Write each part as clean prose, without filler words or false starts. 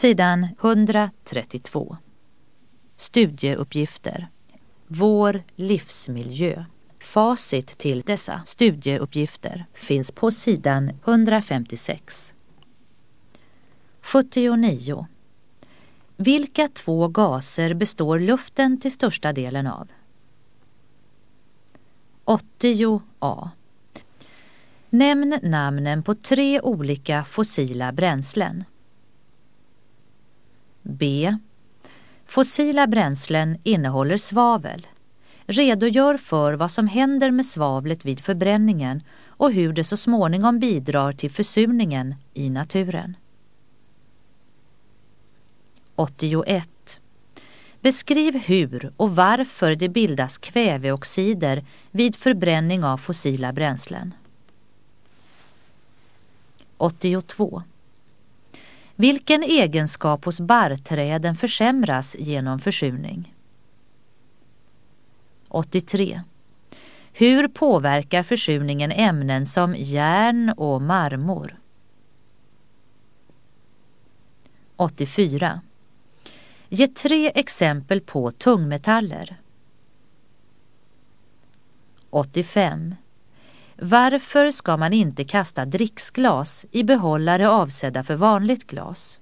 Sidan 132. Studieuppgifter. Vår livsmiljö. Facit till dessa studieuppgifter finns på sidan 156. 79. Vilka två gaser består luften till största delen av? 80a. Nämn namnen på 3 olika fossila bränslen. B. Fossila bränslen innehåller svavel. Redogör för vad som händer med svavlet vid förbränningen och hur det så småningom bidrar till försurningen i naturen. 81. Beskriv hur och varför det bildas kväveoxider vid förbränning av fossila bränslen. 82. Vilken egenskap hos barrträden försämras genom försurning? 83. Hur påverkar försurningen ämnen som järn och marmor? 84. Ge 3 exempel på tungmetaller. 85. Varför ska man inte kasta dricksglas i behållare avsedda för vanligt glas?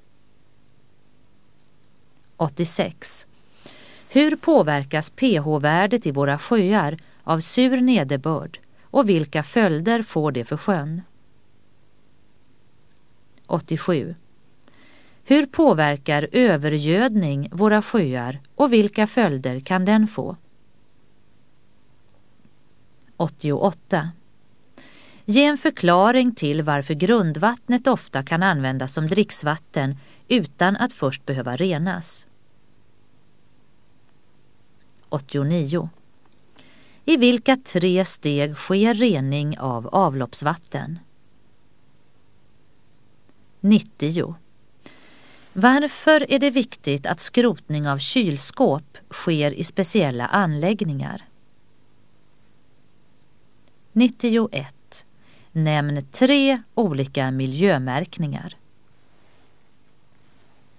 86. Hur påverkas pH-värdet i våra sjöar av sur nederbörd och vilka följder får det för sjön? 87. Hur påverkar övergödning våra sjöar och vilka följder kan den få? 88. Ge en förklaring till varför grundvattnet ofta kan användas som dricksvatten utan att först behöva renas. 89. I vilka 3 steg sker rening av avloppsvatten? 90. Varför är det viktigt att skrotning av kylskåp sker i speciella anläggningar? 91. Nämn 3 olika miljömärkningar.